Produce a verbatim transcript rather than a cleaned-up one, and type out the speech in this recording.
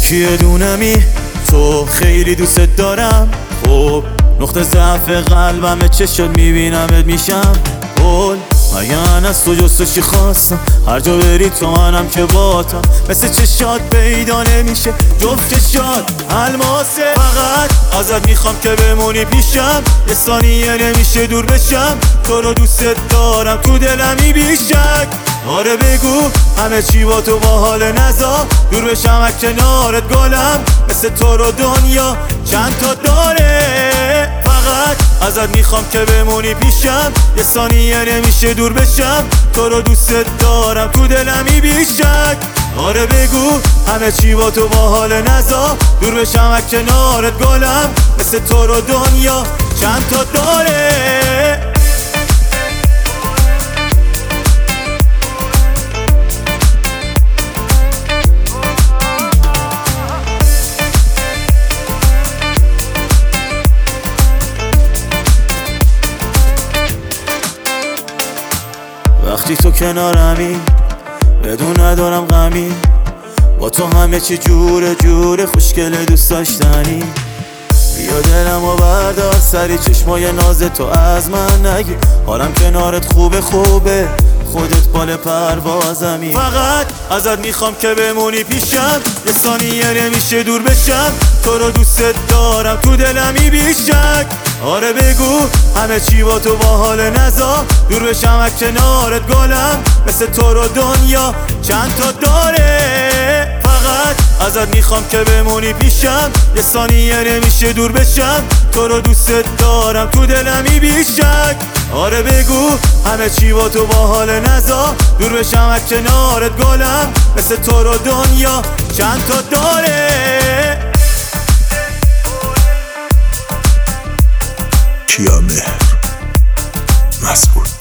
یکی دونمی تو خیلی دوست دارم. خب نقطه ضعف قلبمه، چه شد میبینمت میشم قول. مگن از تو جز تو چی خواستم؟ هر جا بری تو منم که باتم. مثل چشات پیدا نمیشه جفت چشات الماسه. فقط ازت میخوام که بمونی پیشم، یه ثانیه نمیشه دور بشم. تو رو دوست دارم تو دلمی بیشک. آره بگو همه چی با تو با حال نزا، دور بشم از کنارت گلم. مثل تو رو دنیا چند تا داره. فقط ازت میخوام که بمونی پیشم، یه ثانیه نمیشه دور بشم. تو رو دوست دارم تو دلمی بیشک. آره بگو همه چی با تو با حال نزا، دور بشم از کنارت گلم. مثل تو رو دنیا چند تا داره. وقتی تو کنارمی بدون ندارم غمی، با تو همه چی جوره جوره خوشگله دوست داشتنی. بیا دلمو بردار سری، چشمای ناز تو از من نگی. حالم کنارت خوبه خوبه، خودت بال پروازمی. فقط ازت میخوام که بمونی پیشم، یه ثانیه نمیشه دور بشم. تو رو دوست دارم تو دلمی بیشک. آره بگو همه چی با تو با حال نزا، دور بشم از کنارت گلم. مثل تو رو دنیا چند تا داره. فقط ازت میخوام که بمونی پیشم، یه ثانیه نمیشه دور بشم. تو رو دوست دارم تو دلمی بیشک. آره بگو همه چی با تو با حال نزا، دور بشم از کنارت گلم. مثل تو رو دنیا چند تا داره. کیا مهر مسئول